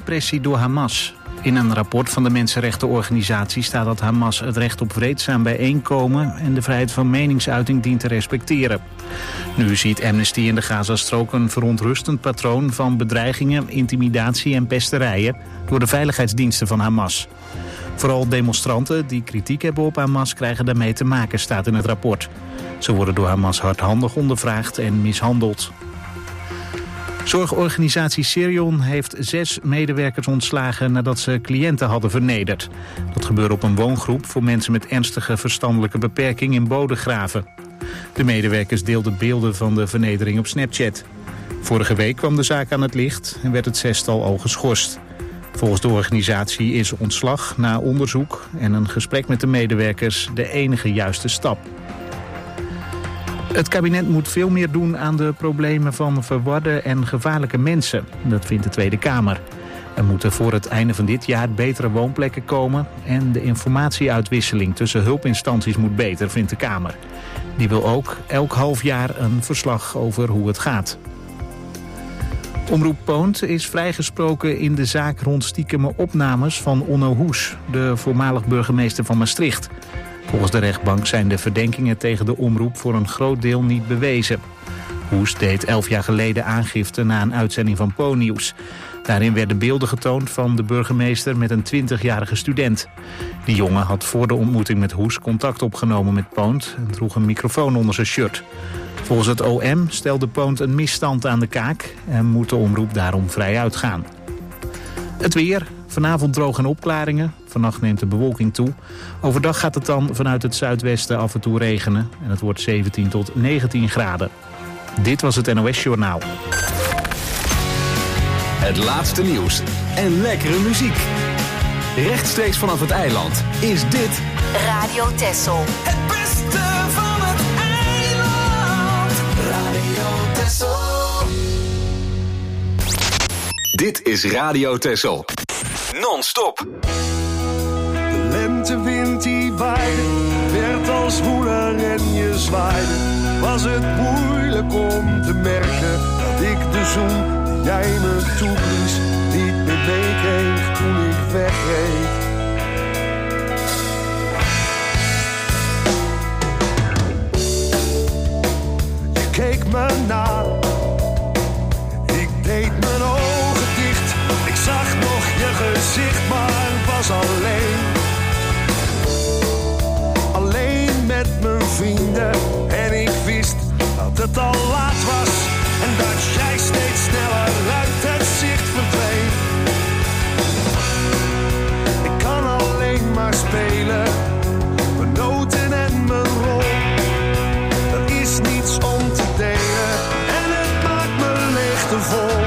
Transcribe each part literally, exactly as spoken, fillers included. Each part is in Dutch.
repressie door Hamas. In een rapport van de mensenrechtenorganisatie staat dat Hamas het recht op vreedzaam bijeenkomen en de vrijheid van meningsuiting dient te respecteren. Nu ziet Amnesty in de Gazastrook een verontrustend patroon van bedreigingen, intimidatie en pesterijen door de veiligheidsdiensten van Hamas. Vooral demonstranten die kritiek hebben op Hamas krijgen daarmee te maken, staat in het rapport. Ze worden door Hamas hardhandig ondervraagd en mishandeld. Zorgorganisatie Sirion heeft zes medewerkers ontslagen nadat ze cliënten hadden vernederd. Dat gebeurde op een woongroep voor mensen met ernstige verstandelijke beperking in Bodegraven. De medewerkers deelden beelden van de vernedering op Snapchat. Vorige week kwam de zaak aan het licht en werd het zestal al geschorst. Volgens de organisatie is ontslag na onderzoek en een gesprek met de medewerkers de enige juiste stap. Het kabinet moet veel meer doen aan de problemen van verwarde en gevaarlijke mensen. Dat vindt de Tweede Kamer. Er moeten voor het einde van dit jaar betere woonplekken komen en de informatieuitwisseling tussen hulpinstanties moet beter, vindt de Kamer. Die wil ook elk half jaar een verslag over hoe het gaat. Omroep Poont is vrijgesproken in de zaak rond stiekeme opnames van Onno Hoes, de voormalig burgemeester van Maastricht. Volgens de rechtbank zijn de verdenkingen tegen de omroep voor een groot deel niet bewezen. Hoes deed elf jaar geleden aangifte na een uitzending van Po-nieuws. Daarin werden beelden getoond van de burgemeester met een twintigjarige student. Die jongen had voor de ontmoeting met Hoes contact opgenomen met Poont en droeg een microfoon onder zijn shirt. Volgens het O M stelde Poont een misstand aan de kaak en moet de omroep daarom vrij uitgaan. Het weer. Vanavond droog en opklaringen. Vannacht neemt de bewolking toe. Overdag gaat het dan vanuit het zuidwesten af en toe regenen. En het wordt zeventien tot negentien graden. Dit was het N O S Journaal. Het laatste nieuws en lekkere muziek. Rechtstreeks vanaf het eiland is dit Radio Texel. Het beste van het eiland. Radio Texel. Dit is Radio Texel. Non-stop. De lentewind die waaide, werd als woeler en je zwaaide. Was het moeilijk om te merken dat ik de zoen die jij me toeblies niet meer meekreeg toen ik wegreed. Je keek me na, ik deed mijn ogen dicht. Ik zag nog je gezicht, maar was alleen. Alleen met mijn vrienden en ik wist dat het al laat was en dat jij steeds sneller uit het zicht verdween. Ik kan alleen maar spelen, mijn noten en mijn rol. Er is niets om te delen en het maakt me leegte vol.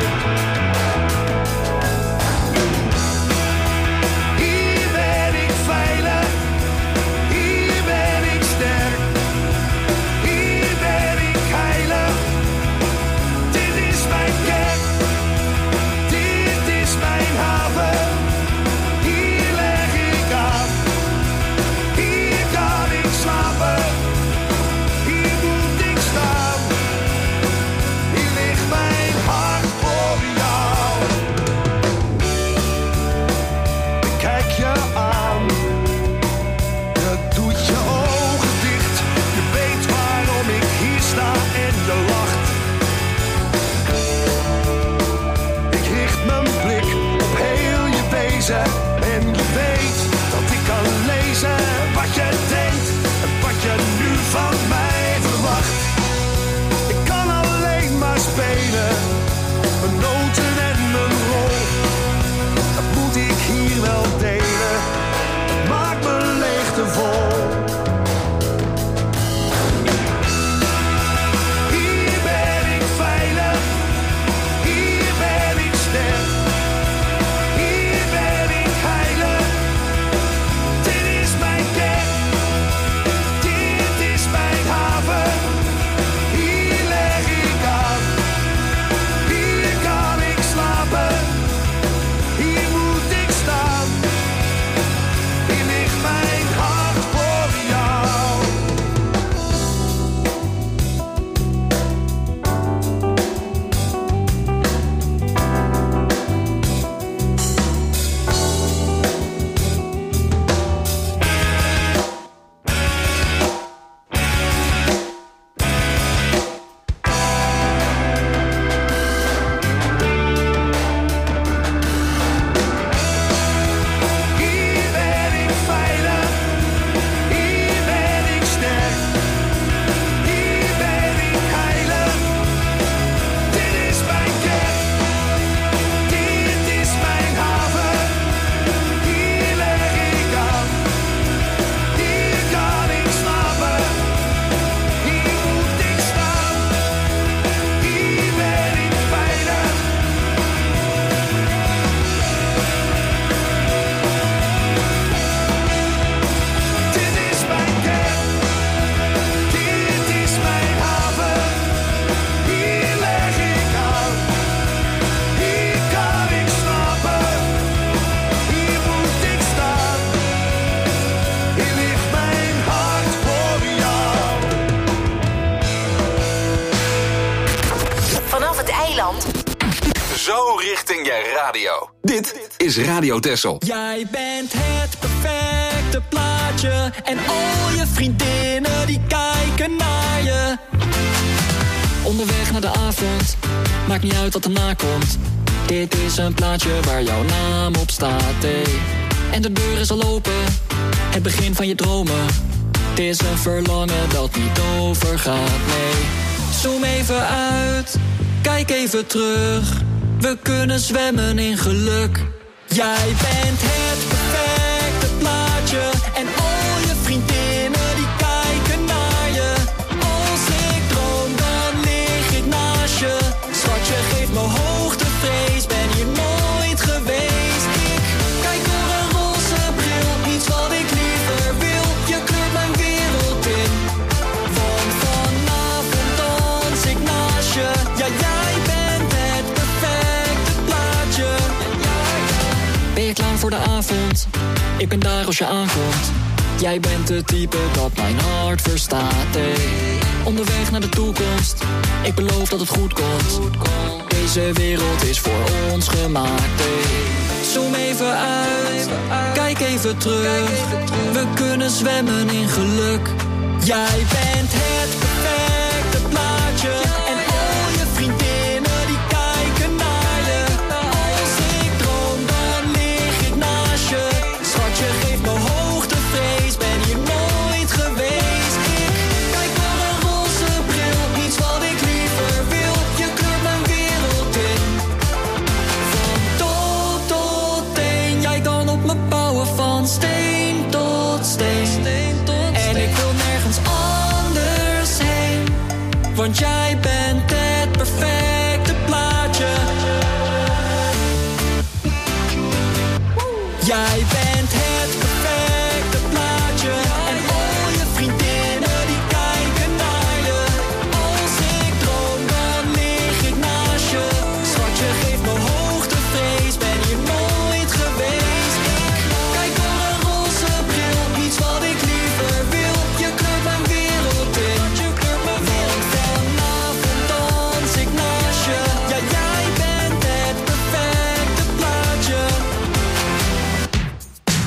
En je weet dat ik kan lezen wat je denkt en wat je nu van mij verwacht. Ik kan alleen maar spelen, mijn noten en mijn rol. Dat moet ik hier wel delen, het maakt me leegte vol. Hier ben ik veilig, hier ben ik sterk. Dit is mijn radio. Dit is Radio Texel. Jij bent het perfecte plaatje en al je vriendinnen die kijken naar je. Onderweg naar de avond, maakt niet uit wat erna komt. Dit is een plaatje waar jouw naam op staat, hey. En de deur is al open, het begin van je dromen. Het is een verlangen dat niet overgaat, nee. Zoom even uit, kijk even terug. We kunnen zwemmen in geluk. Jij bent het perfecte plaatje en al je vriendinnen die kijken naar je. Als ik droom, dan lig ik naast je. Schatje, geef me hoogtevrees, ben hier nooit geweest. Ik kijk door een roze bril, iets wat ik liever wil. Je kleurt mijn wereld in, want vanavond dans ik naast je. Ja, jij bent het perfecte plaatje. Ben je klaar voor de avond? Ik ben daar als je aankomt. Jij bent het type dat mijn hart verstaat, hey. Onderweg naar de toekomst, ik beloof dat het goed komt. Deze wereld is voor ons gemaakt, hey. Zoom even uit, kijk even terug. We kunnen zwemmen in geluk. Jij bent het perfecte plaatje en al je vriendinnen die kijken naar je. Als ik droom, dan lig ik naast je. Schatje, geef me hoogtevrees, ben hier nooit geweest. Ik kijk door een roze bril, iets wat ik liever wil. Je kleurt mijn wereld in, van top tot teen. Jij kan op me bouwen van steen tot steen. En ik wil nergens anders heen, want jij bent het perfecte plaatje. Jij bent het perfecte plaatje en al je vriendinnen die kijken naar je. Als ik droom, dan lig ik naast je. Schatje, geef me hoogtevrees, ben hier nooit geweest. Ik kijk door een roze bril, iets wat ik liever wil. Je kleurt mijn wereld in, want vanavond dans ik naast je. Ja, jij bent het perfecte plaatje.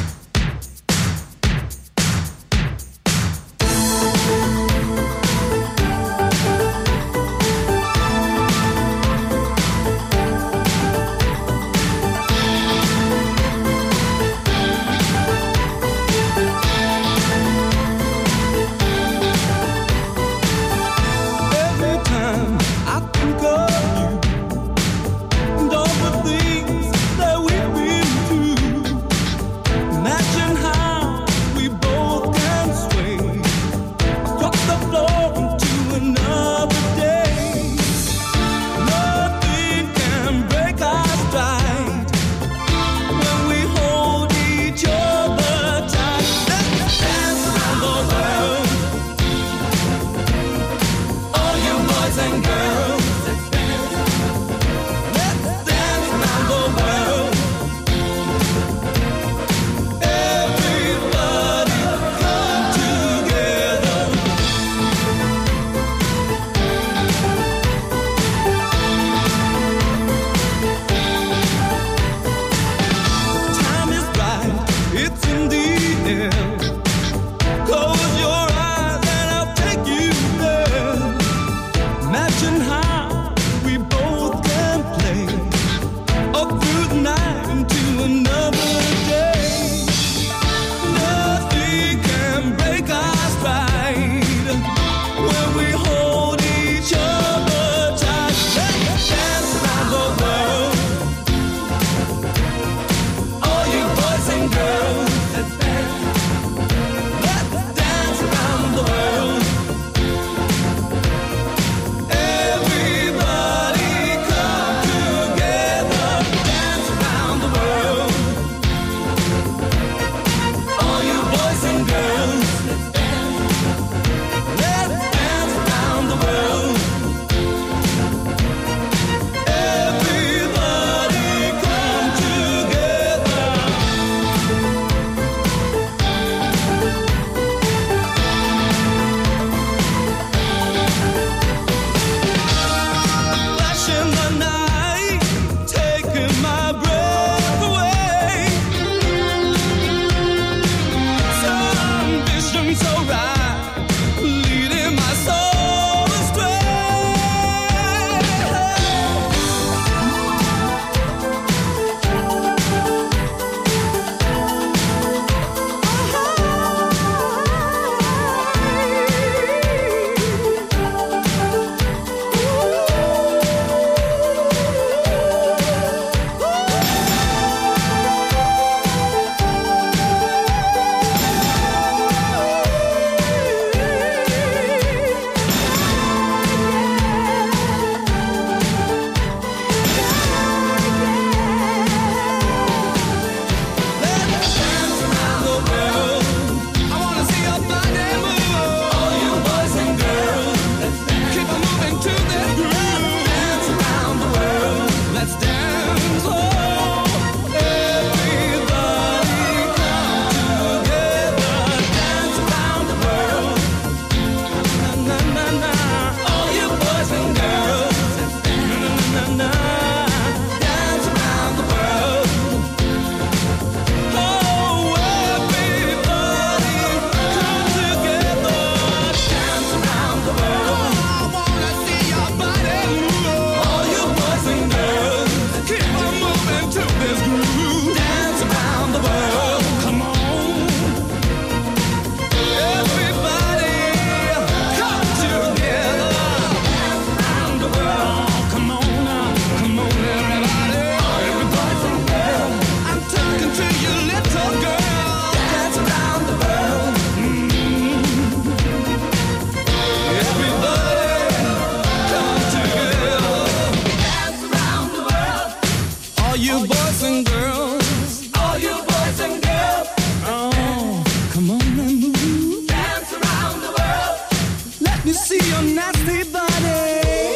and girls, all you boys and girls, oh, come on and move, dance around the world. Let me see your nasty body.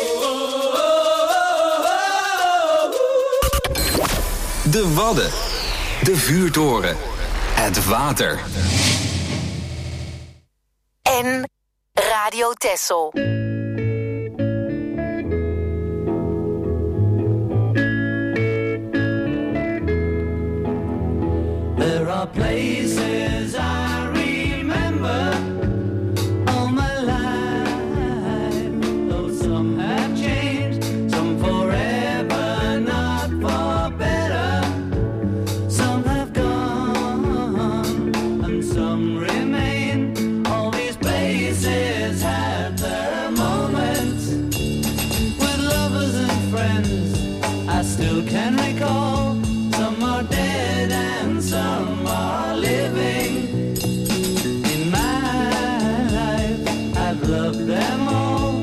De Wadden, de vuurtoren, het water. En Radio Texel. There are places I remember all my life, though some have changed, some forever, not for better. Some have gone and some remain. All these places had their moments with lovers and friends I still can recall. Some are dead and some are living. In my life, I've loved them all.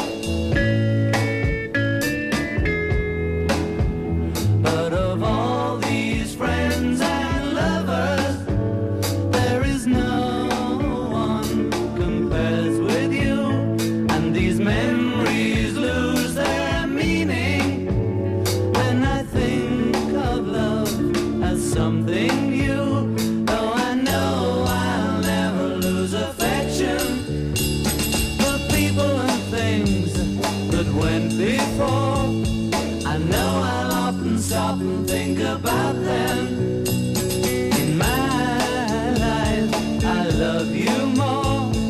But of all these friends and lovers, there is no one compares with you. And these memories lose their meaning when I think of love as something new. Though I know I'll never lose affection for people and things that went before. I know I'll often stop and think about them. In my life, I love you more.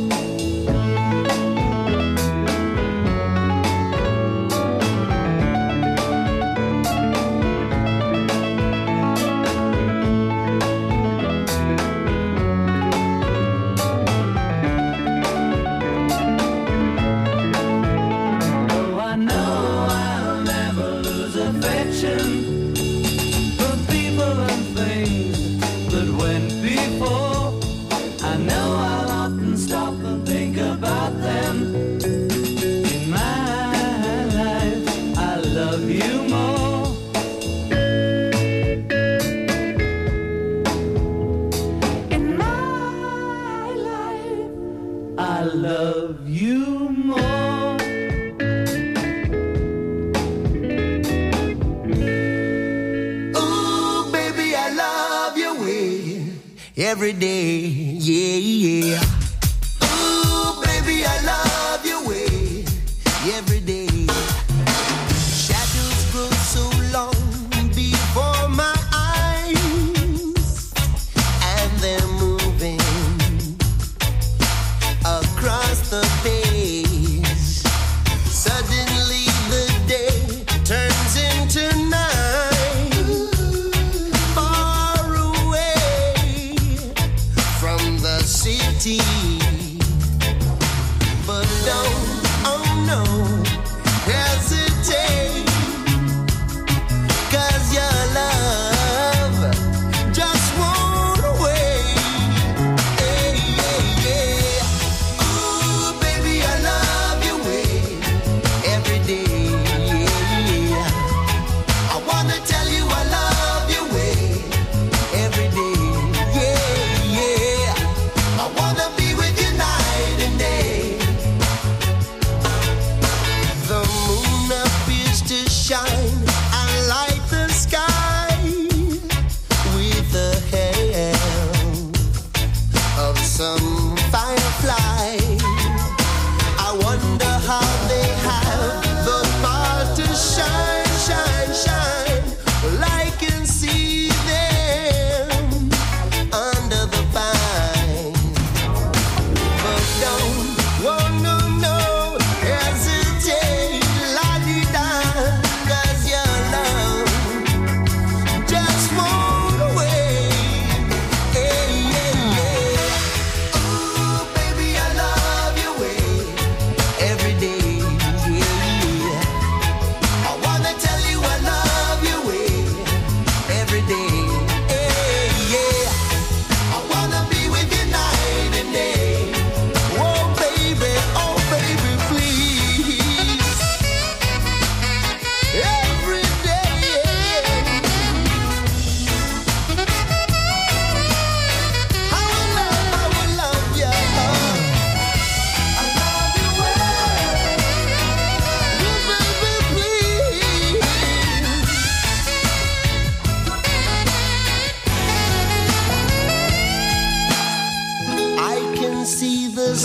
Though I know I'll never lose affection for people and things that went before. I know I'll often stop and think about them. In my life, I love you more. In my life, I love you more. Ooh, baby, I love your way every day, yeah, yeah. Ooh, baby, I love your way every day. Shadows grow so long before my eyes, and they're moving across the page. Suddenly the day turns into night, far away from the city.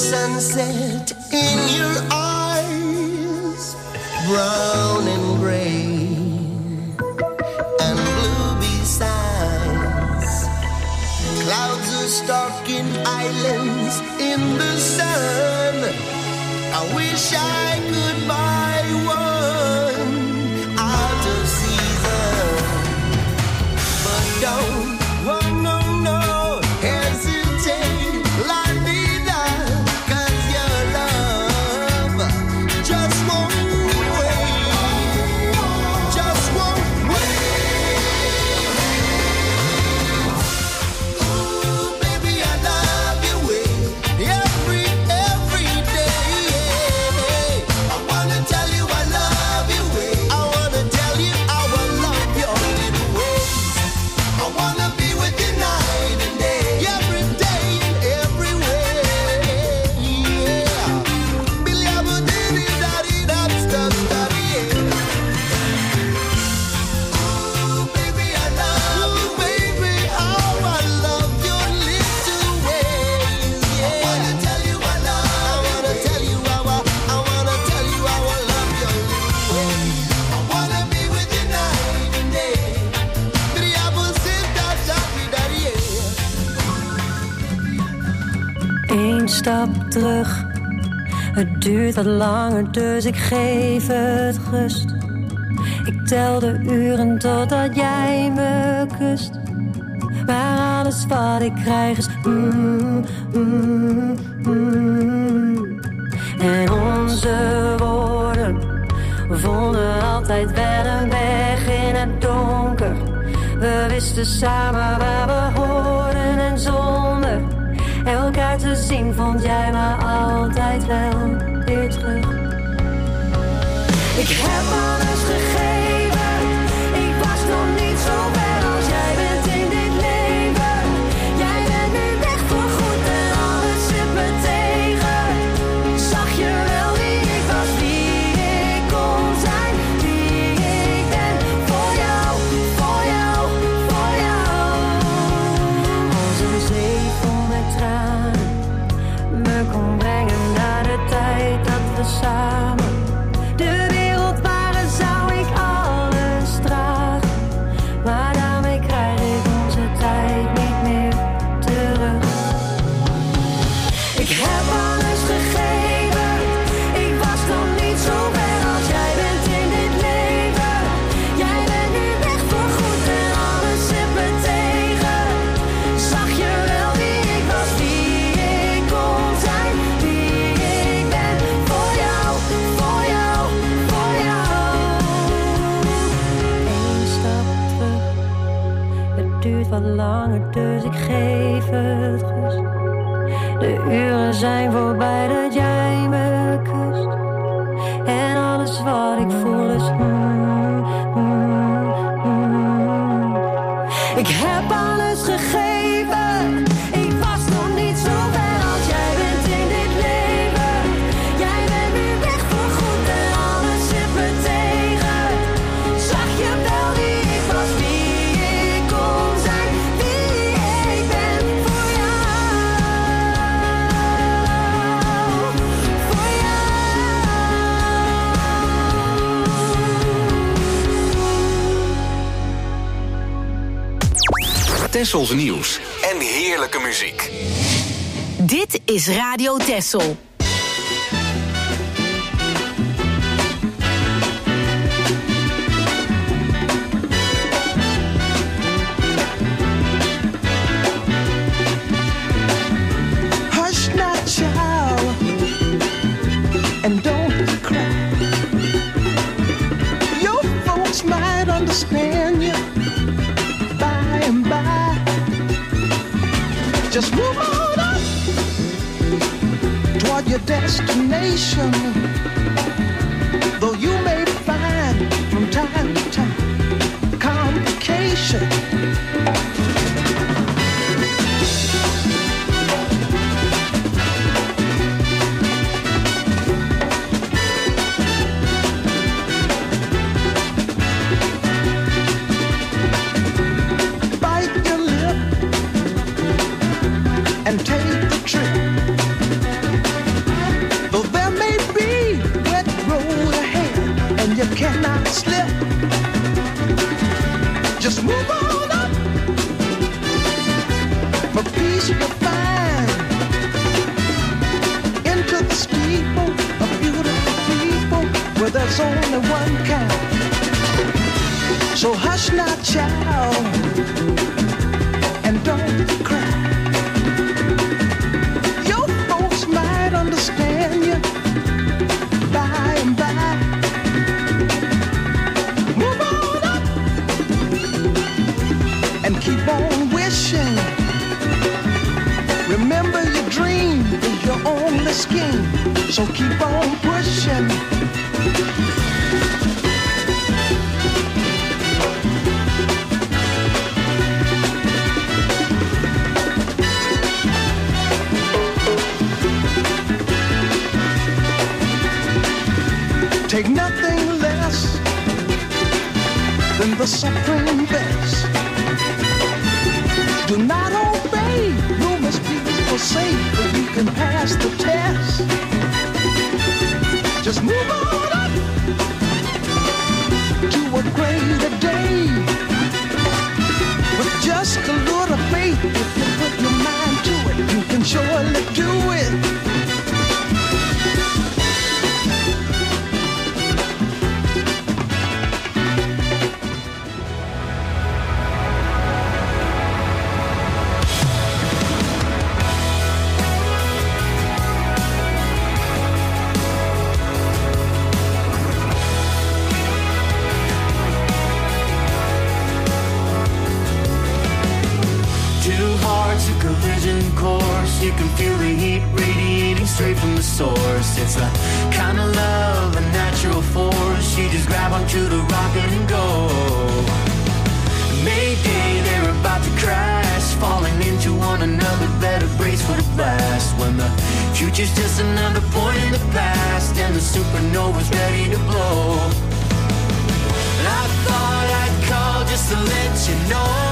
sunset in your eyes, brown and gray and blue besides. Clouds are stalking islands in the sun. I wish I could buy one out of season, but don't, oh no, no, hesitate, like me down, 'cause your love just won't wait, just won't wait. Ooh, baby, I love you way, every, every day. I wanna tell you I love you way, I wanna tell you how I love your little ways. I wanna be with you night and day, every day and every way. Yeah. Billy Abba diddy daddy dab stop daddy. Ooh, baby, I love you, baby, how I love your little ways. Yeah. I wanna tell you I love, I wanna tell you how I, I wanna tell you how I love your little ways. I wanna be with you night and day. Billy Abba sit that daddy daddy. Eén stap terug, het duurt wat langer, dus ik geef het rust. Ik tel de uren totdat jij me kust. Maar alles wat ik krijg is mm, mm, mm. En onze woorden vonden altijd wel een weg in het donker. We wisten samen waar we hoorden en zonder elkaar te zien vond jij me altijd wel weer terug. Ik heb alles gegeven, ik was nog niet zo ver als jij bent in dit leven. Jij bent nu weg voor goed en alles zit me tegen. Zag je wel wie ik was, wie ik kon zijn, wie ik ben. Voor jou, voor jou, voor jou. Als een zee vol met tranen me kon brengen naar de tijd dat we samen de wereld waren, zou ik alles dragen. Maar daarmee krijg ik onze tijd niet meer terug. Ik heb alles gegeven, ik was nog niet zo ver als jij bent in dit leven. Jij bent nu weg voor goed en alles zit me tegen. Zag je wel wie ik was, wie ik kon zijn, wie ik ben. Voor jou, voor jou, voor jou. Eén stap terug, het duurt wat langer, dus ik geef het rust. De uren zijn voorbij dat jij me kust. En alles wat ik voel is mm, mm, mm. Ik heb alles gegeven, ik was nog niet zo ver als jij bent in dit leven. Jij bent nu weg voor goed en alles zit me tegen. Zag je wel wie ik was, wie ik kon zijn, wie ik ben. Voor jou, voor jou. Tessels nieuws en heerlijke muziek. Dit is Radio Tessel. Hush now, child, and don't cry. Your folks might understand you by and by. Just move on up toward your destination. Though you may find from time to time complication. Bite your lip and take the trip. house you find. Into the steeple of beautiful people where there's only one kind. So hush now, child, and don't cry. Your folks might understand you by and by. Move on up and keep on wishing. Remember your dream is your only scheme, so keep on pushing. Take nothing less than the supreme best. Do not obey, rumors people say, but you can pass the test. Just move on up to a greater day. With just a little faith, if you put your mind to it, you can surely do it. You can feel the heat radiating straight from the source. It's a kind of love, a natural force. You just grab onto the rocket and go. Mayday, they're about to crash, falling into one another. Better brace for the blast. When the future's just another point in the past, and the supernova's ready to blow. And I thought I'd call just to let you know.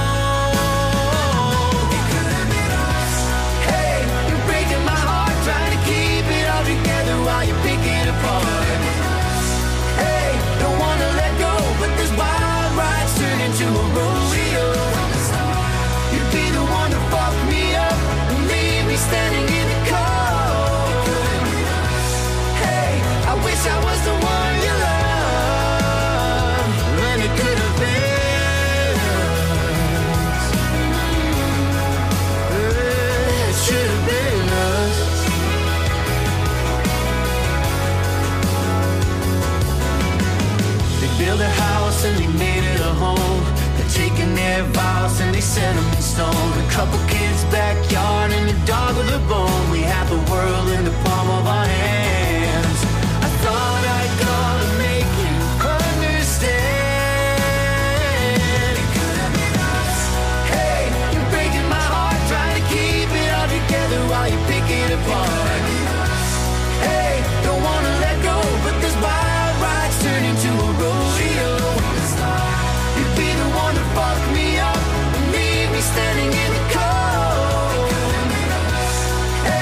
While you pick it apart. Hey, don't wanna let go, but this wild ride's turned into a rodeo. You'd be the one to fuck me up and leave me standing in the cold. Hey, I wish I was the one you love, and it could have been us. It should have been us. Build a house and they made it a home. They're taking their vows and they set them in stone. A couple kids' backyard and a dog with a bone. We have the world in the palm of our hands. I thought I'd call to make you understand. It could have been us. Hey, you're breaking my heart, trying to keep it all together while you pick it apart. Hey, don't wanna let go, but this wild ride's turned into a rodeo. You'd be the one to fuck me up and leave me standing in the cold.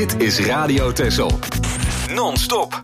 Dit is Radio Texel. Non-stop.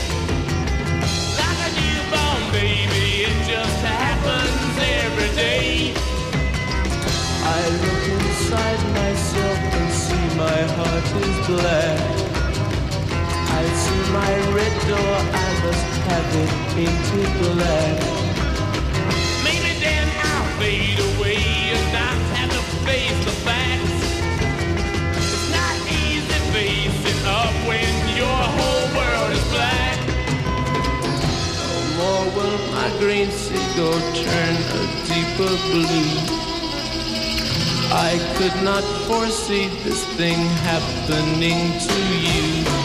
Like a newborn baby, it just happens every day. heart is black. I see my red door, I must have it painted black. Maybe then I'll fade away and not have to face the facts. It's not easy facing up when your whole world is black. No more will my green seagull turn a deeper blue. I could not foresee this thing happening to you.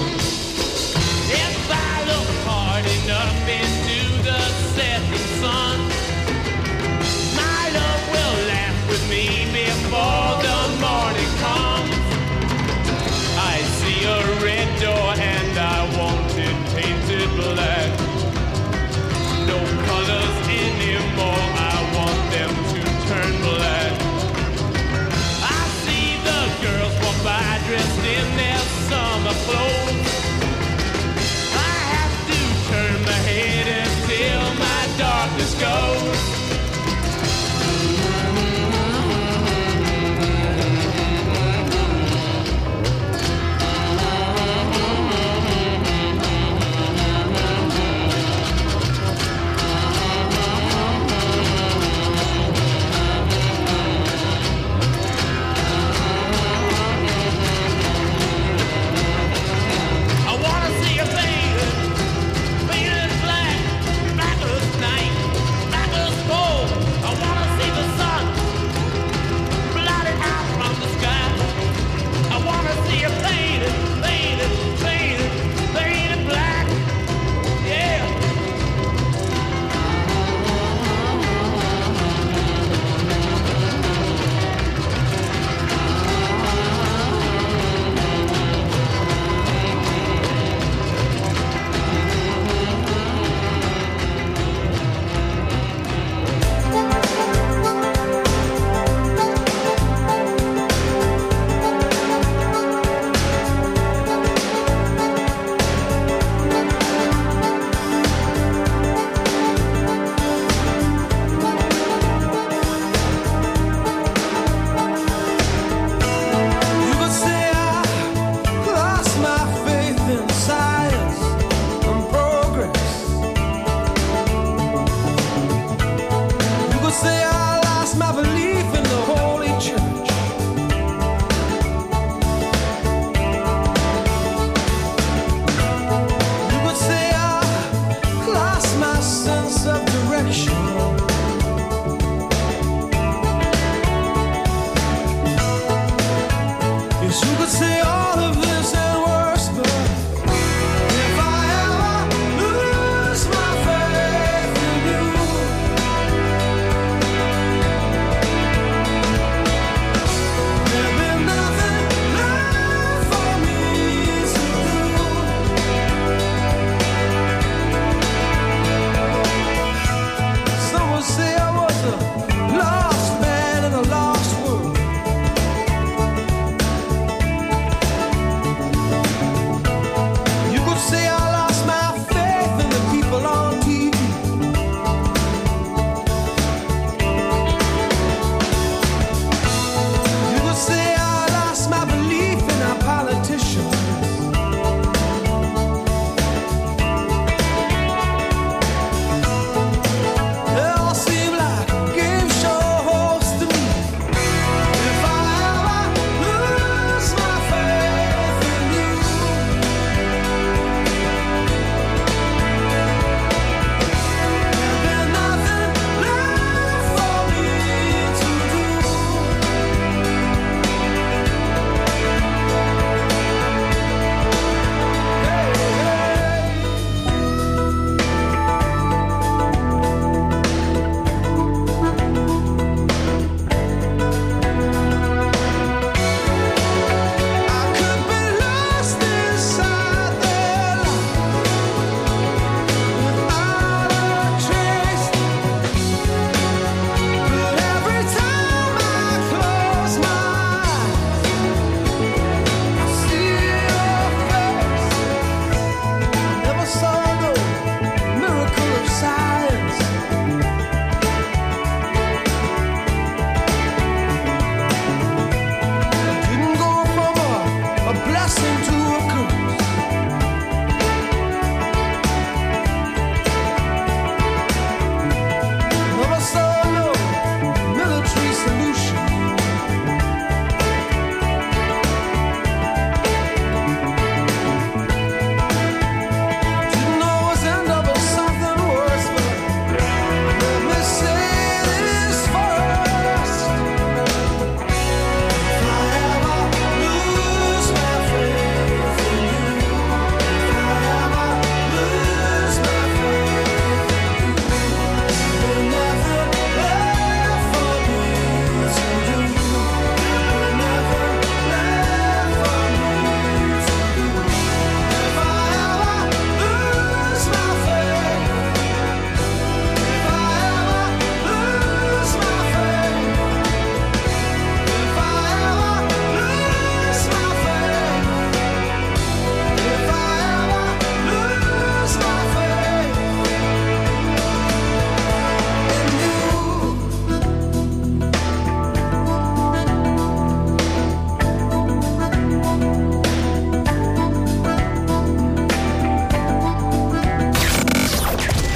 If I look hard enough into the setting sun, my love will laugh with me before the morning comes. I see a red door and I want it painted black. No colors anymore, I want them to turn black. I see the girls walk by dressed in their summer clothes.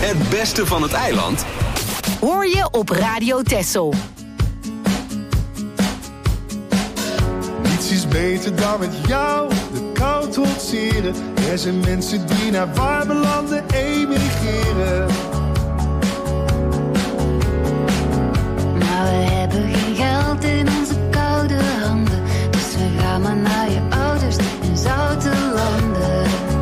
Het beste van het eiland hoor je op Radio Texel. Niets is beter dan met jou de kou trotseren. Er zijn mensen die naar warme landen emigreren. Maar we hebben geen geld in onze koude handen, dus we gaan maar naar je ouders in zoute landen.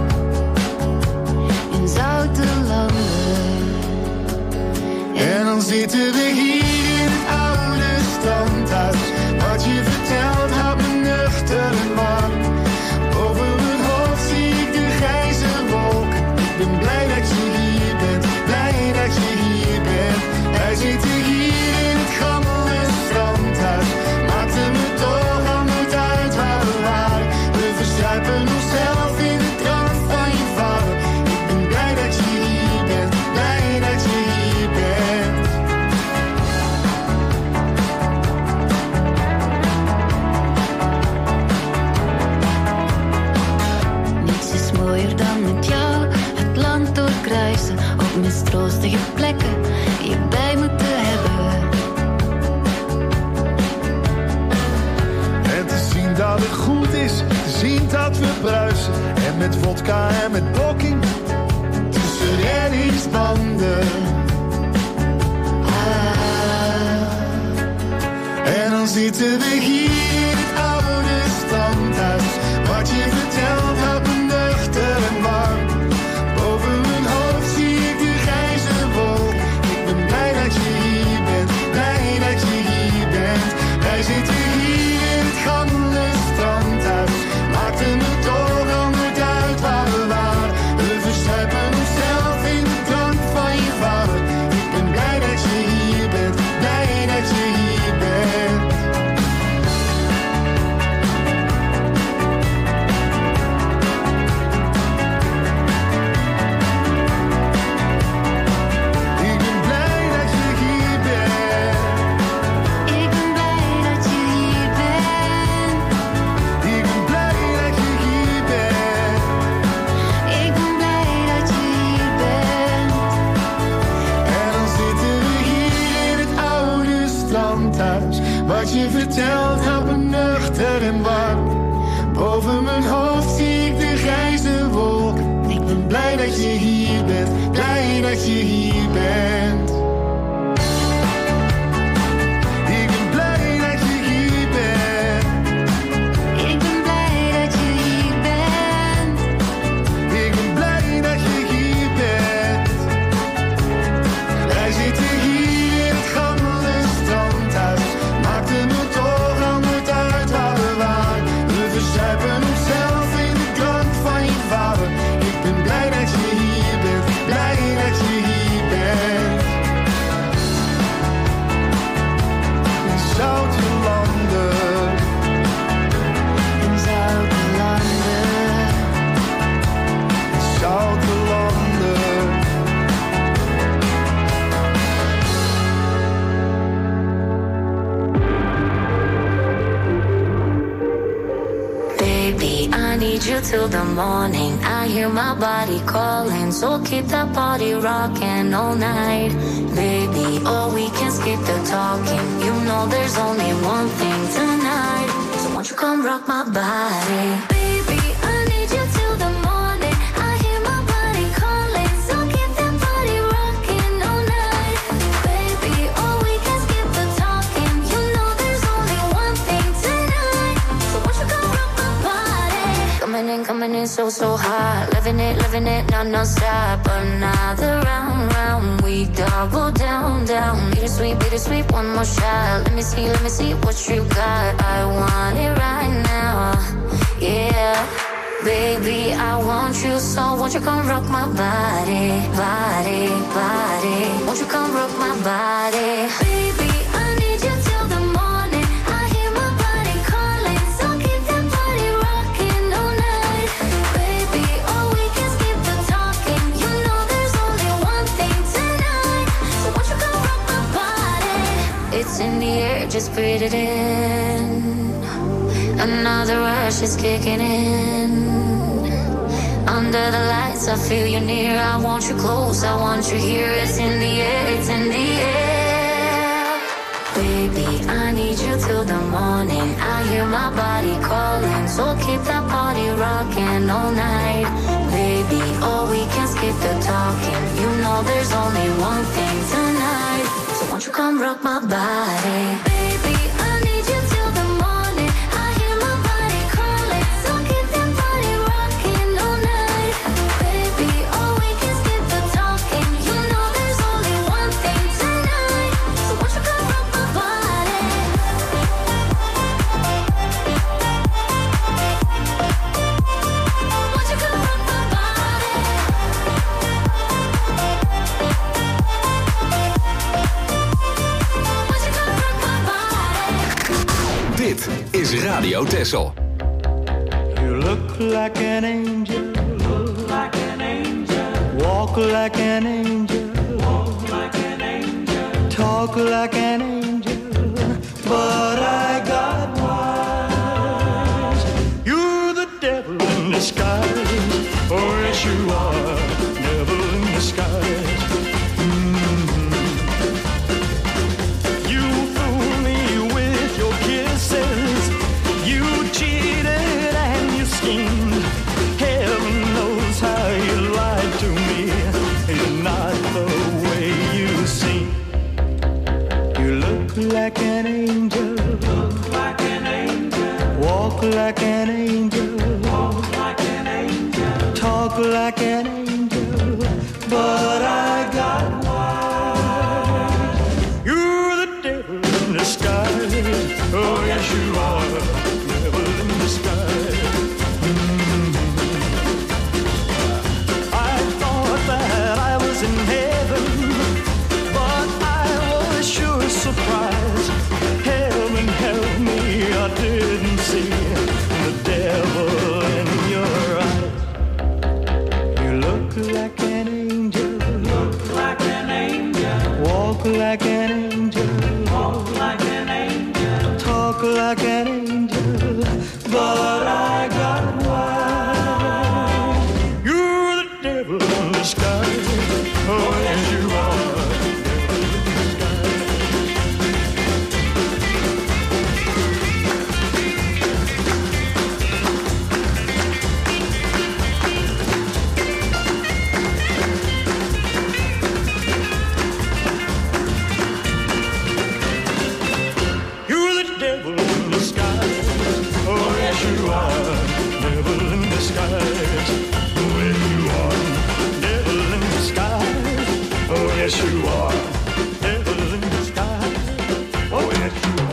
In zoute landen. En dan zitten we hier in het oude standhuis. Wat je vertelt houdt me nuchter en warm. Over mijn hoofd zie ik de grijze wolk. Ik ben blij dat je hier bent, blij dat je hier bent. Wij zitten hier in het gammele strandhuis. Maakte me toch al nooit uit waar we waren. We verzuipen onszelf in de drank van je vader. Ik ben blij dat je hier bent, blij dat je hier bent. Niets is mooier dan met jou het land doorkruisen. Op mistroostige plekken je bij me te hebben. En te zien dat het goed is, te zien dat we bruisen. En met vodka en met blokking tussen reddingsbanden. Ah. En dan zitten we hier in het oude standhuis. Wat je vertelt houdt me nuchter en warm. Boven mijn hoofd zie ik de grijze wolk. Ik ben blij dat je hier bent, blij dat je hier bent. Wij zitten hier in het gammele strandhuis. Maakte me toch al nooit uit waar we waren. We verzuipen onszelf in de drank van je vader. Ik ben blij dat je hier bent, blij dat je hier bent. Ik ben blij dat je hier bent. Ik ben blij dat je hier bent. Ik ben blij dat je hier bent. Ik ben blij dat je hier bent. En dan zitten we hier in het oude strandhuis. Wat je vertelt houdt me nuchter en warm. Boven mijn hoofd zie ik de grijze wolk. Ik ben blij dat je hier bent, blij dat je hier bent. Ik ben blij dat je hier bent. Ik ben blij dat je hier bent. Ik ben blij dat je hier bent. Wij zitten hier in het gammele strandhuis. Maakte me toch al nooit uit waar we waren. We verzuipen onszelf in de drank van je vader. Ik ben blij dat je hier bent, blij dat je hier bent. In zoute landen. In zoute landen. Zoute landen. Baby, I need you till the morning. I hear my body calling, so keep that body rocking all night. Baby, oh, we can skip the talking. You know there's only one thing tonight. So won't you come rock my body? Baby, I need you till the morning. I hear my body calling, so keep that body rocking all night. Baby, oh, we can skip the talking. You know there's only one thing tonight. So won't you come rock my body? Coming in, coming in so, so hot. Living it, living it, non, non-stop. Another round, round. We double down, down. Bittersweet, bittersweet, one more shot. Let me see, let me see what you got. I want it right now. Yeah. Baby, I want you so. Won't you come rock my body, body, body? Won't you come rock my body? Baby, I need you till the morning. I hear my body calling, so keep that body rocking all night. Baby, oh, we can skip the talking. You know there's only one thing tonight. So won't you come rock my body? It's in the air, just breathe it in. Another rush is kicking in. Under the lights, I feel you near. I want you close, I want you here. It's in the air, it's in the air. Baby, I need you till the morning. I hear my body calling, so keep that party rocking all night. Baby, oh, we can skip the talking. You know there's only one thing tonight. So won't you come rock my body? Baby, I need you till the morning. I hear my body calling, so keep that party rocking all night. Baby, oh, we can skip the talking. You know there's only one thing tonight. So won't you come rock my body? Won't you come rock my body? Won't you come rock my body? Dit is Radio Texel. You look like an angel, look like an angel. Walk like an angel, walk like an angel. Talk like an angel, but I got wise. You're the devil in disguise, oh yes you are, devil in disguise. Mm-hmm. You fool me with your kisses, you cheated and you schemed. Heaven knows how you lied to me. It's not the way you seem. You look like an angel, look like an angel. Walk like an angel, walk like an angel. Talk like an angel, but I got wise. You're the devil in disguise, oh yes you are, devil in disguise. Mm. I thought that I was in heaven, but I was sure surprised. Heaven help me, I didn't see the devil in your eyes. You look like an angel, look like an angel. Walk like an angel, walk like an angel. Talk like an angel, but I got wise. You're the devil in disguise, oh yes you are, devil in disguise. You're the devil in disguise, oh yes you are, devil in disguise. Oh yes you are, devil in disguise. Oh yes you are, devil in disguise. Oh yes you are.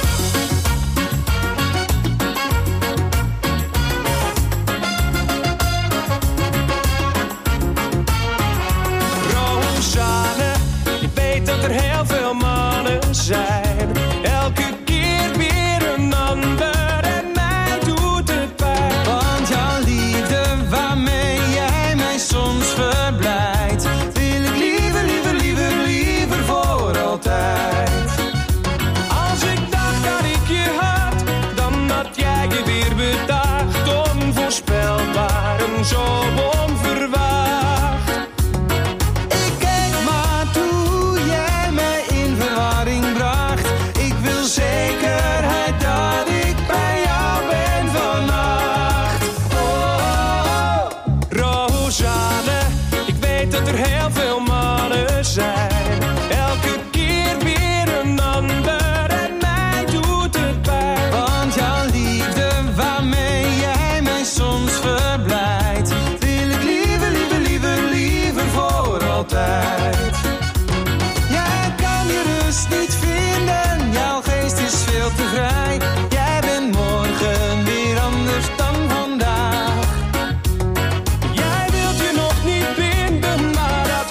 Rosanne, ik weet dat er heel veel mannen zijn. Elke keer weer een ander en mij doet het pijn. Want jouw liefde waarmee jij mij soms verblijdt, wil ik liever, liever, liever, liever voor altijd. Als ik dacht dat ik je had, dan had jij je weer bedacht. Onvoorspelbaar en zo onverwacht. Ik keek maar toe jij mij in verwarring bracht. Ik wil zekerheid dat ik bij jou ben vannacht. Oh, Rosanne, ik weet dat er heel veel mannen zijn. Elke keer weer een ander en mij doet het pijn. Want jouw liefde waarmee jij mij soms verblijdt, wil ik liever, liever, liever, liever voor altijd. Jij kan je rust niet vinden, jouw geest is veel te vrij. Jij bent morgen weer anders dan vandaag. Jij wilt je nog niet binden, maar dat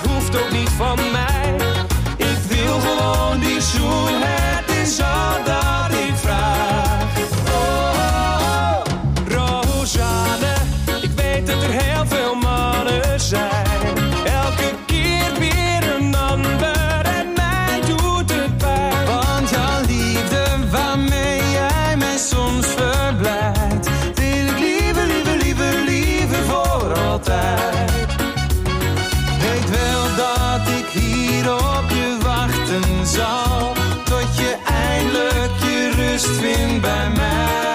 zal, tot je eindelijk je rust vindt bij mij.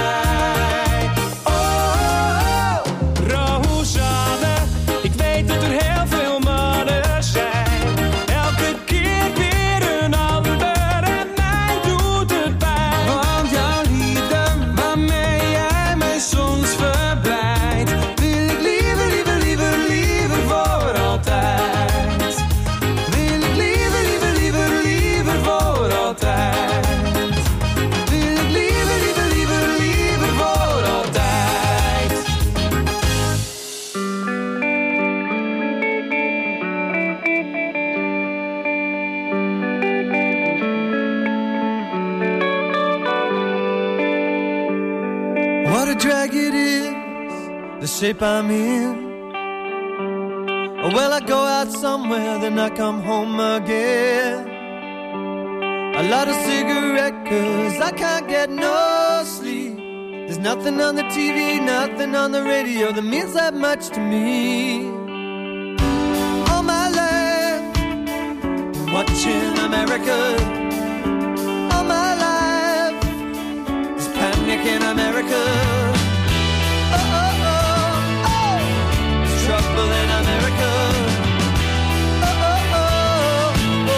Oh, Rosanne, ik weet dat er heel veel mannen zijn. Elke keer weer een ander en mij doet het pijn. Want jouw liefde, waarmee jij mij soms verblijdt, wil ik liever, liever, liever, liever voor altijd. Wil ik liever, liever, liever, liever voor altijd. Wil ik liever, liever, liever, liever voor altijd. What a drag it is, the shape I'm in. Well, I go out somewhere, then I come home again. A lot of cigarette, cause I can't get no sleep. There's nothing on the T V, nothing on the radio that means that much to me. All my life, watching America. All my life, there's panic in America. Oh, oh, oh, oh, there's trouble in America. Oh, oh, oh,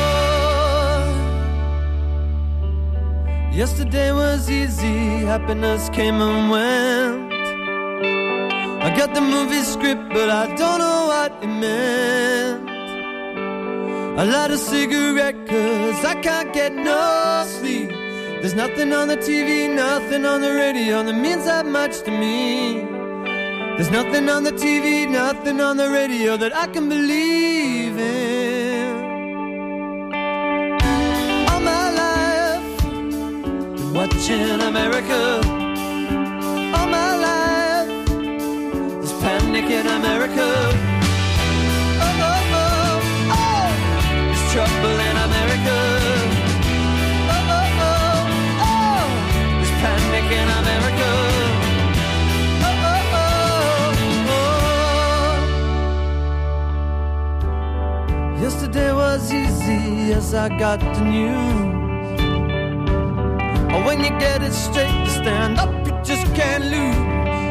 oh. Yesterday was easy, happiness came and went. I got the movie script, but I don't know what it meant. A lot of cigarette, cause I can't get no sleep. There's nothing on the T V, nothing on the radio that means that much to me. There's nothing on the T V, nothing on the radio that I can believe in. All my life, been watching America. All my life, there's panic in America. Oh, oh, oh, oh, there's trouble in America. Oh, oh, oh, oh, there's panic in America. Oh, oh, oh, oh. Yesterday was easy as I got the news. Oh, when you get it straight to stand up, you just can't lose.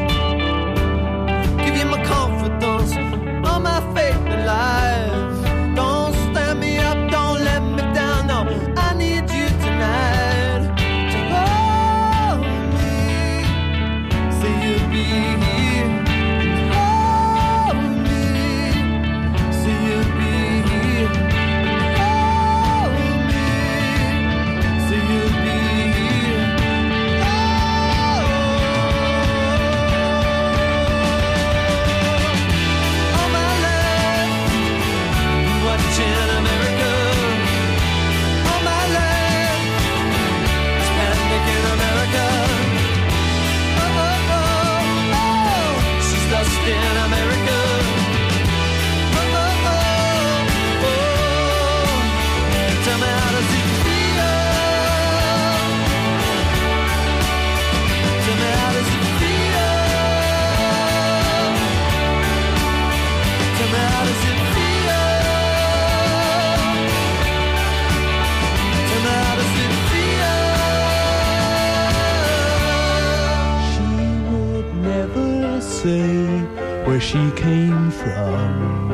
Give you my confidence, all my faith in life. Don't stand me up, don't let me down, no, I need you tonight. To hold me, say you'll be here. Hold me, say you'll be here. Hold me, say you'll be here. All my life, watching America. All my life, it's panic in America. Oh, oh, oh, oh, she's lost in America. Oh, oh, oh, oh, tell me how does it feel? Tell me how does it feel? Tell me how does it feel? Tell me how does it feel? She would never say where she came from.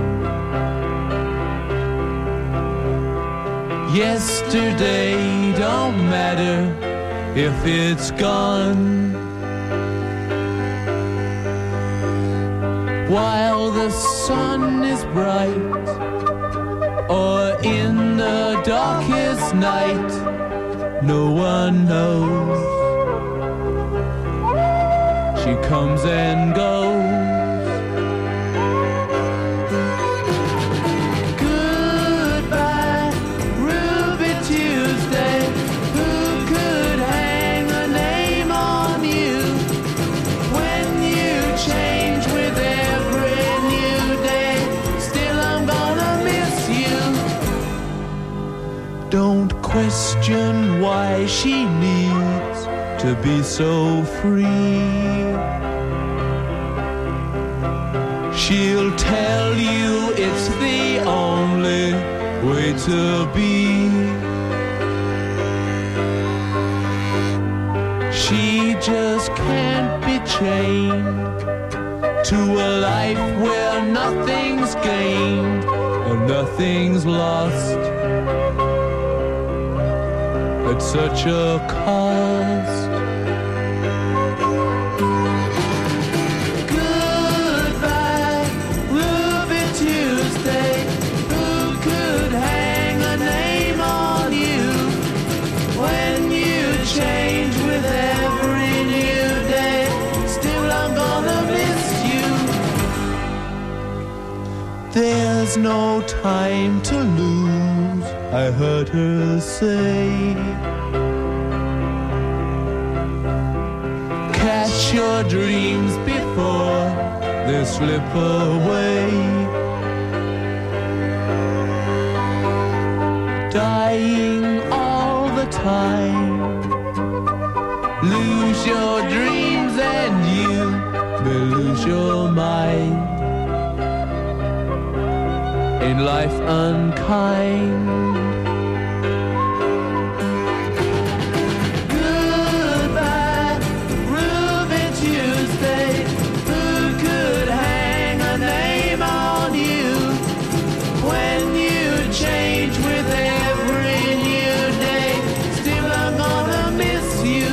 Yesterday don't matter if it's gone. While the sun is bright, or in the darkest night, no one knows. She comes and goes. Goodbye, Ruby Tuesday. Who could hang a name on you when you change with every new day? Still, I'm gonna miss you. Don't question why she needs to be so free. She'll tell you it's the only way to be. chain to a life where nothing's gained and nothing's lost at such a cost. Goodbye, Ruby Tuesday. Who could hang a name on you when you change with every new day? Still, I'm gonna miss you. There's no time to lose, I heard her say. Catch your dreams before they slip away. Dying all the time. Lose your dreams and you may lose your mind. In life unkind. Goodbye, Ruby Tuesday. Who could hang a name on you when you change with every new day? Still, I'm gonna miss you.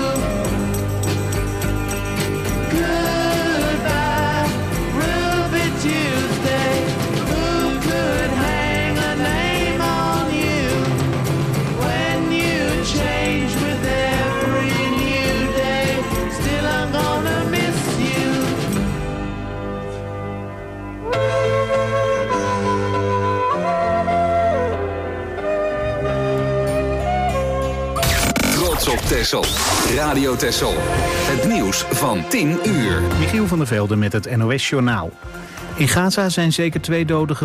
Goodbye, Ruby Tuesday. Who could hang a name on you when you change with every new day? Still, I'm gonna miss you. Trots op Texel. Radio Texel. Het nieuws van tien uur. Michiel van der Velde met het N O S-journaal. In Gaza zijn zeker twee doden